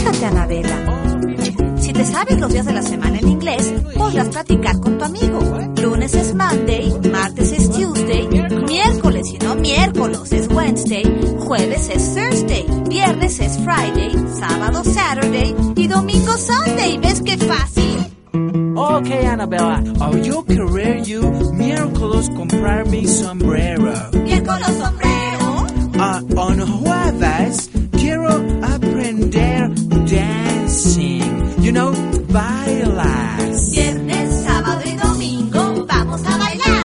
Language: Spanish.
Fíjate, Anabela. Si te sabes los días de la semana en inglés, podrás practicar con tu amigo. Lunes es Monday, martes es Tuesday, miércoles y no miércoles es Wednesday, jueves es Thursday, viernes es Friday, sábado Saturday y domingo Sunday. ¿Ves qué fácil? Okay, Annabella, yo querer you miércoles comprar mi sombrero. Miércoles